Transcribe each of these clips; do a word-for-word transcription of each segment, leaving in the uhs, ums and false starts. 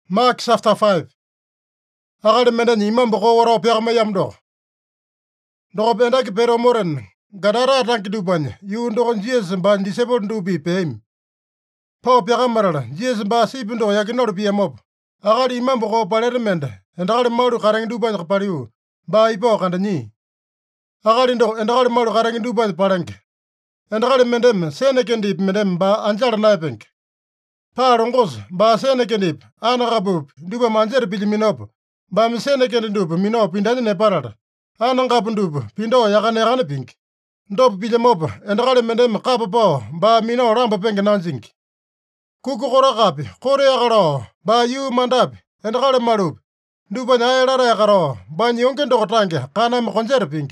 Mark chapter five. Akali menden imam boko waro piagma yamdo. Doko benda ki pero moren. Gadara tanki duban. Yu ndoko Jesus ba disciple ndubi pem. Po piagamara. Jesus ba sipindo yakinor piamop. Akali imam boko paler mende. Endakali maru karang duban kapariu. Ba ipo kandani. Akali ndo endakali maru karang duban parenke. Endakali mendem sene kendi mendem ba anjar naipenke. Parongos ba sene kendip ana kabup duba manjer biliminop ba misene kendup minop indani ne parada ana ngapundup pindo yakane yakane pink ndop bilemop endakale mendem kapapo ba mino ramba penge nanzink kuku kora kapi kore yakaro ba yu mandap endakale marup duba nyayara yakaro ba nyonke ndoko tange kana mkonjer pink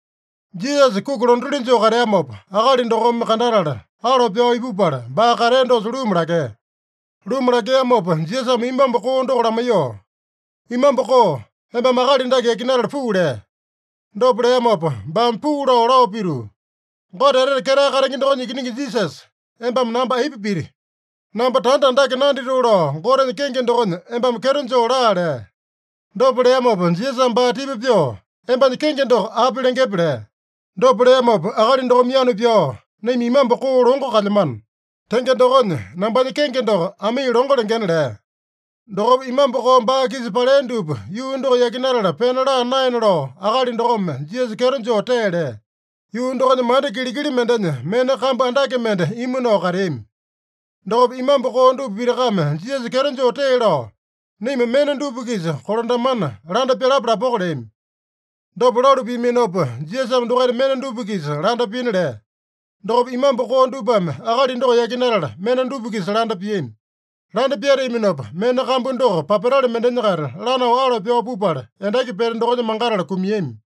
Jesus kuku rondulin jo kare amop akali ndoko mkandarada aro pyo ibupara ba kare ndo zulumrake Rumra ke amopa, Jesus imam boko ndo ramayo. Imam boko, emba magali ndage kinara fuure. Dobre amopa, bam pura ora piru. Godere kera kara ngindo ni kiningi Jesus. Emba namba hipipiri. Namba tanda ndage nandi ruro, gore kenge ndon, emba mkeronjo orare. Dobre amopa, Jesus mba tipipyo. Emba kenge ndo apile ngebre. Dobre amopa, agali ndo mianu pyo. Nemi imam boko rongo kaliman. Tenge dogon, nambani kenge do, ami rongo lengenre. Dogo imam boko mba kisi palendub, yu ndo yakinara, penara nainro, agali ndogome, Jesus keronjo tere. Yu ndo ni mande kilikili mendene, mene kamba andake mende, imuno karim. Dogo imam boko ndu birakame, Jesus keronjo tere. Nime mene ndu kisi, koronda mana, randa pelabra pokolem. Dogo loru biminopa, Jesus mdogare mene ndu kisi, randa pinere. Doko imam boko ndubam akali ndoko yakinara mena ndubuki salanda pien landa piere iminopa mena kambu ndoko paperale mendenyara lana walo pyo pupala endaki pere ndoko mangara kumiem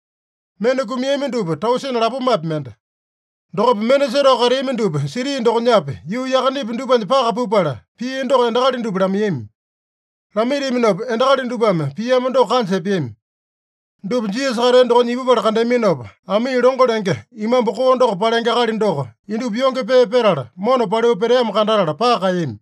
mena kumiem nduba tausen lapu map menda doko mena zero kare nduba siri ndoko nyape yu yakani nduba ni paka pupala pie ndoko endakali ndubra miem lamiri iminopa endakali ndubam pie ndoko kanse piem Ndub Jesus kare ndoko nyibu bar kande minopa. Ami rongo lenge. Imam boko ndoko palenge kali ndoko. Indu bionge pe perala. Mono pale upere mkandala pa kayin.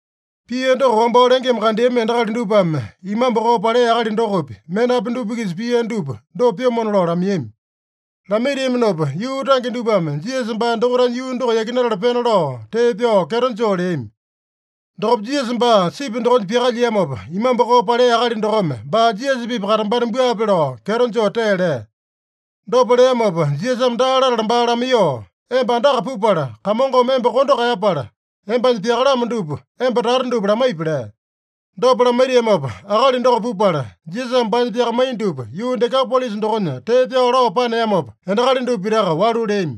Pie ndoko wamba lenge mkande me ndakali ndubam. Imam boko pale kali ndoko pi. Mena pindubu kis pie ndub. Do pio mono lora miem. Lamiri minopa. Yu tangi ndubam. Jesus mba ndoko ran yu ndoko yakinala penalo. Te pio keronjo leim. Ndoko Jesus mba sipi ndoko piakali yamopa. Imam boko pale akali ndoko me. Ba Jesus bi pakarambari mbua pero. Keronjo tere. Ndoko le yamopa. Jesus mdala rambala miyo. Emba ndaka pupala. Kamongo membe kondo kaya pala. Emba piakala mandupu. Emba tarandupu la maipile. Ndoko la meri yamopa. Akali ndoko pupala. Jesus mba piaka maindupu. Yu ndeka polisi ndoko nya. Te pia ora opane yamopa. Endakali ndupu piraka waru leim.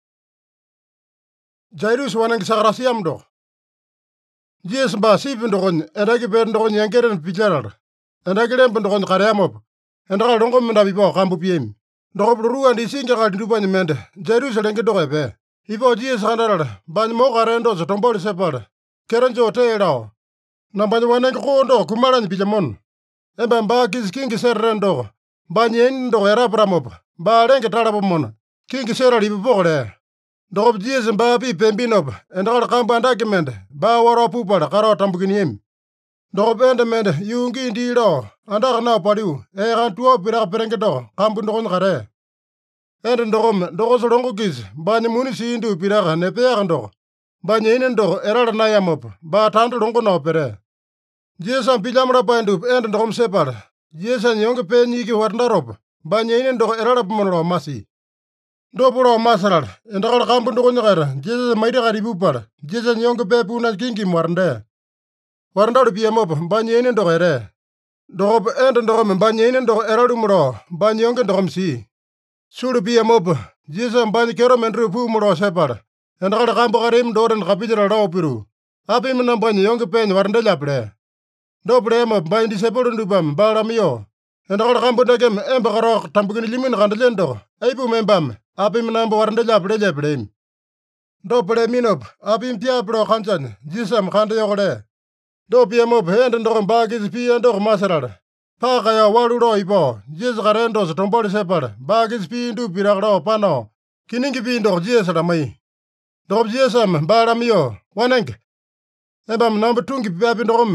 Jairus wanang sakrasi yamdo. Jesus ba sipi ndokon endaki ber ndokon yankeren picharar endaki lemp ndokon kareamop endaka rongo menda bipo kambu piem ndoko ruwa ndi singa kal ndupa ni mende Jerusalem ke doke pe ipo Jesus kandarara ban mo karendo so tombol separa keronjo teelao nambani waneng ko ndo kumala ni pichamon emba mba kis kingi serrendo ba nyen ndo era pramop ba lenge tala pomona kingi serra lipo pokole Ndoko Jesus mba pi pembinop endaka kambu andaki mende ba waro pupala karo tambukiniem Ndoko bende mende yungi ndilo andaka na paliu e kan tuo pira perenge do kambu ndoko kare ende ndoko ndoko solongo kis ba ni muni si ndu pira ne pe ndoko ba ni ine ndoko era na yamop ba tandu longo no pere Jesus ampilamra ba ndu ende ndoko msepara Jesus nyonge pe nyiki warndarop ba ni ine ndoko era pomolo masi Ndopolo masaral, endakal kambu ndoko nyakara, Jesus maida karibu pala, Jesus nyonge pepu na kingi mwarnde. Warndalu pia mopo, banyi ene ndoko ere. Ndoko ende ndoko me banyi ene ndoko eralu muro, banyi yonge ndoko msi. Sulu pia mopo, Jesus banyi kero mendru pu muro sepala. Endakal kambu karim doren kapitara rao piru. Api mena banyi yonge penyi warnde laple. Ndopole emo banyi disepolo ndubam, bala miyo. Endakal kambu ndagem emba karo tambukini limin kandalendo, aipu membam. Api menambo warnde lapre lepre. Do pere minop, api mpia pro kanchan, jisam kante yokole. Do pia mop hende ndoko mbagi pia ndoko masarada. Paka ya waluro ipo, jis karendo se tomboli separa, bagi spi ndu pirakro pano. Kiningi pi ndoko jisa ramai. Doko jisam baramio, wanenke. Eba menambo tungi piapi ndoko me.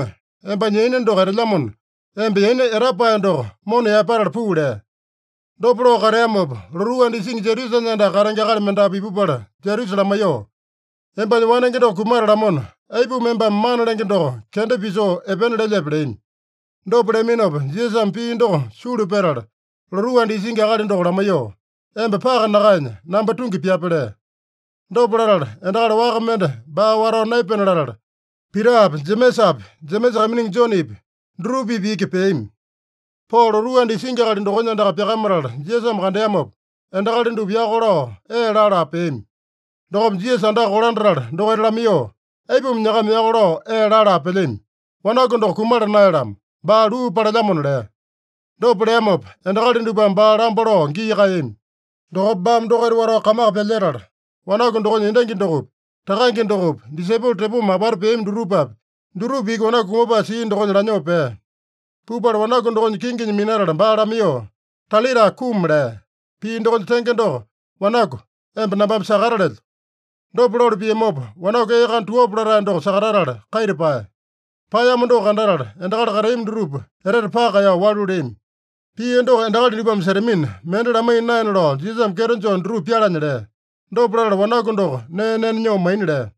emba nyeine ndoko erelamon, emba yeine erapa ndoko, mono ya paral puule. Dopro kareamop, ruruan di sing Jerusalem anda karangakal menda pipupala, Jerusalem ayo. Emba wanengendo kumara ramon, aibu memba manalengendo, kende piso epenele leplein. Dopre minop, Jesus pi ndoko, suru peral. Ruruan di sing akal ndoko ramayo. Emba paka nakanya, namba tungi piapele. Dopraral, endakal wakamende, ba waro naipenaral. Pirap, jemesap, jemesap mining jonip, drupi biki peim. Paul ruruan di sing akal ndoko nyanda kapiakamaral, Jesus mkandeamop. Endakal ndu piakolo, e rara peim. Dokom Jesus anda kolandral, ndoko elamio. Aipum nyakam yakolo, e rara pelin. Wanakondok kumara nairam, ba lu paralamon le. Dopreamop, endakal ndu bamba ramboro, ngi kaim. Dokop bam dokor waro kamak pelerar. Wanakondok nyindengin dokop. Takangin dokop, disebul tepu mabar peim durupap. Durupi kona kumoba si ndoko nyeranyope. Pupar wanakondok nyikingin minarar, ba ramio. Talira kumre. Pi ndoko nyitengen doko. Wanako, emp nabam sakararel. Doplor pi emop, wanako ekan tuoprara ndoko sakararar, kairipa. Paya mundo kandarar, endakal kareim durup, erer pakaya walurim. Pi endo endakal nibam seremin, mende ramay nain lo, jizam kerenjon durup piaranyere. Doplor wanakondok, ne ne nyo mainre.